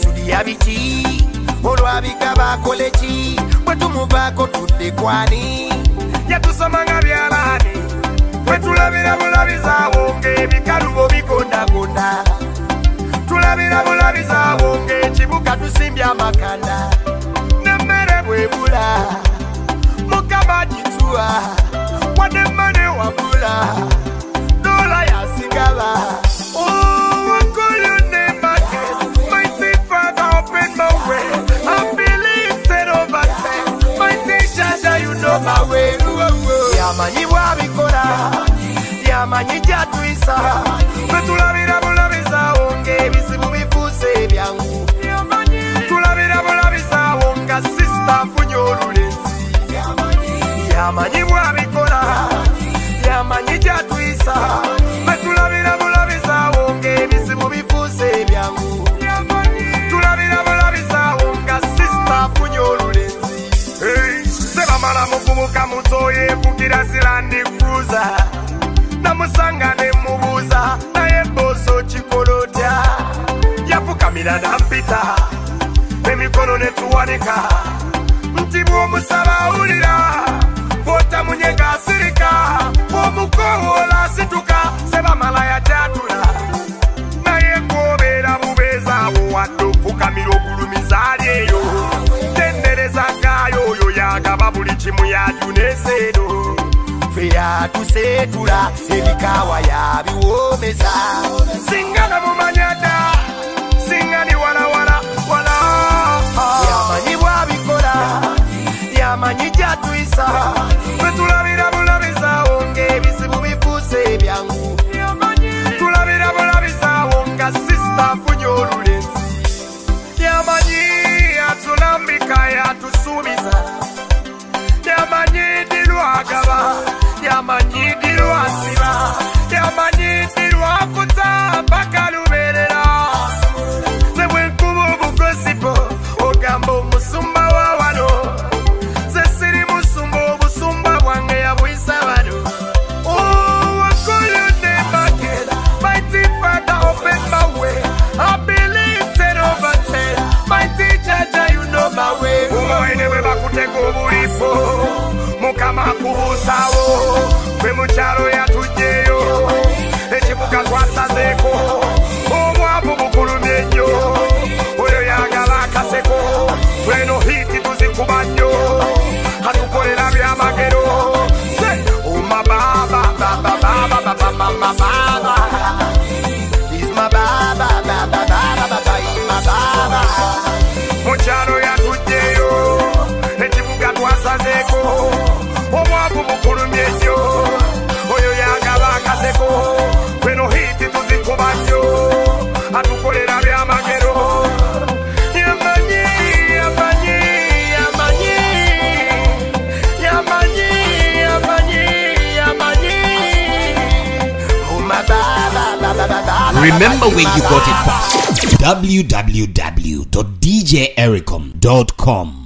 tulya biki olwabika bakoleki bwe tumuvaako tudde kwani yatusoma nga byalaani bwe tulabira bulabizaawo ng'ebikalubo bigondagonda tulabira bulabizaawo ng'ekibuga tusimbye amakanda n'emmere bwebula mukama gituwa wadde mmane wabula dola yasigala. Yamanyi bwabikola yamanyi gyatwisa bwe tulabira bulabizaawo ng'ebizibu bifuuse ebyangu tulabira bulabizaawo nga sisita afunye olulenzi yamanyi bwabikola yamanyi gyatwisa bwe tulabira bulabizaawo ng'ebizibu bifuuse ebyangu tulabira bulabizaawo nga sisita afunye olulenzi. Sebamala mukubuka mutoye kugira Land Cruiser namusanga ne mubuuza naye boso kikolotya yafukamira nampita emikono ne tuwanika nti bw'omusaba awulira bw'otamunyega asirika bw'omukowoola asituka Sebamala yakyatula naye ng'obeera bubeezaawo wadde ofukamira ogulumiza ali eyo tendereza gaayo oyo yagaba buli kimu yajuneeseero fe yatuseetula ebikaawa yabiwoomeza singa namumanyada singa ni walawala wala yamanyi bwabikola yamanyi gyatwisa fe tulabira bulabizaawo ng'ebizibu bifuuse ebyangu tulabira bulabizaawo nga sisita afunye olulenzi yamanyi atulambika yatusuubiza yamanyi dirwagaba yamanyi dirwasiba yamanyi dirwakuta mpaka lubeerera ne bwe nkuba obugosipo ogamba omusumba wa wano ze siri musumba obusumba bwange yabuyisa bano Mukama kubusawo kwe mukyalo yatujjeyo ekibuga twasazeeko obwavu bukulumye nnyo oyo yagala akaseko tweno hiti tuzikuba nnyo atukolera byamagero umababa baba baba baba mama baba is my baba baba baba baba is my baba mukyalo yatujjeyo ekibuga twasazeeko obwavu bukulumye nnyo oyo yagaba akaseko kweno hiti tuzikuba nnyo atukolera byamagero yamanyi yamanyi yamanyi yamanyi yamanyi yamanyi Remember where you got it from. www.djericom.com